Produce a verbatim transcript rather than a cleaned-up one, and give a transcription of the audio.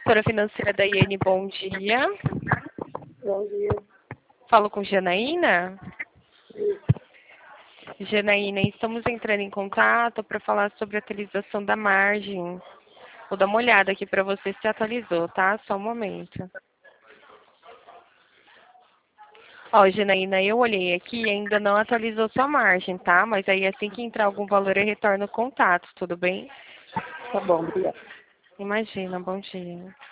consultora financeira da I N, bom dia. Bom dia. Falo com Janaína? Isso. Janaína, estamos entrando em contato para falar sobre a atualização da margem. Vou dar uma olhada aqui para você se atualizou, tá? Só um momento. Ó, Janaína, eu olhei aqui e ainda não atualizou sua margem, tá? Mas aí assim que entrar algum valor eu retorno o contato, tudo bem? Tá bom, obrigada. Imagina, bom dia.